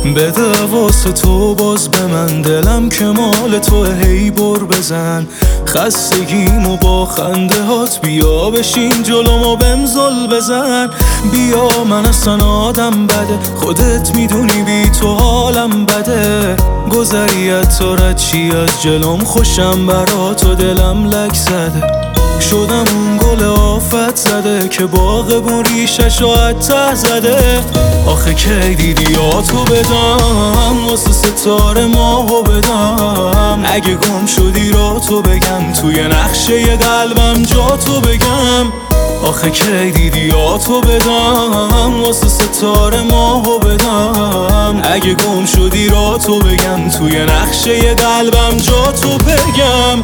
بده واسه تو باز به من، دلم که مال تو، هی بر بزن خستگیمو با خنده هات، بیا بشین جلومو بهم زل بزن. بیا من اصلا آدم بده، خودت میدونی بی تو حالم بده. گذریت تو رد چی از جلوم، خوشم برا تو دلم لک زده. شدم اون گل آفت زده که باغبون ریشش رو ته زده. آخه کی دیدی یا تو بدم، واسه ستاره ماهو بدم. اگه گم شدی را تو بگم، توی نقشه قلبم جا تو بگم. آخه کی دیدی یا تو بدم، واسه ستاره ماهو بدم. اگه گم شدی را تو بگم، توی نقشه قلبم جا تو بگم.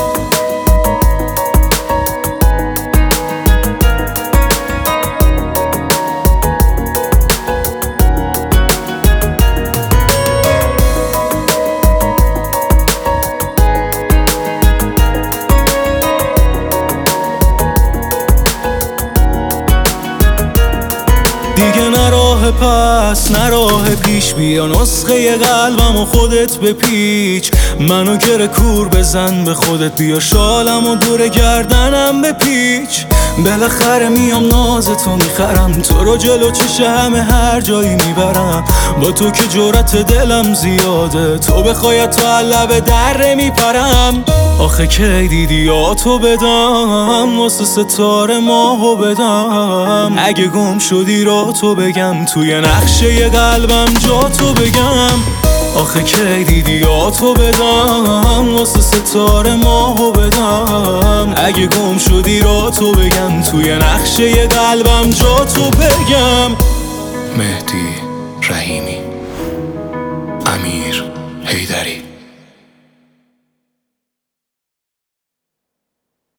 دیگه نه راه پس نه راه پیش، بیا نسخه قلبم و خودت بپیچ. منو گره کور بزن به خودت، بیا شالم و دور گردنم بپیچ. بالاخره میام نازتو میخرم، تو رو جلو چش همه هر جایی میبرم. با تو که جرأت دلم زیاده، تو بخوای تو لب دره میپرم. آخه کی دیدی یا تو بدم، واسه ستاره ماهو بدم. اگه گم شدی را تو بگم، توی نقشه قلبم جا تو بگم. آخه کی دیدی یا تو بدم، واسه ستاره ماهو بدم. اگه گم شدی را تو بگم، توی نقشه قلبم جا تو بگم. مهدی رحیمی.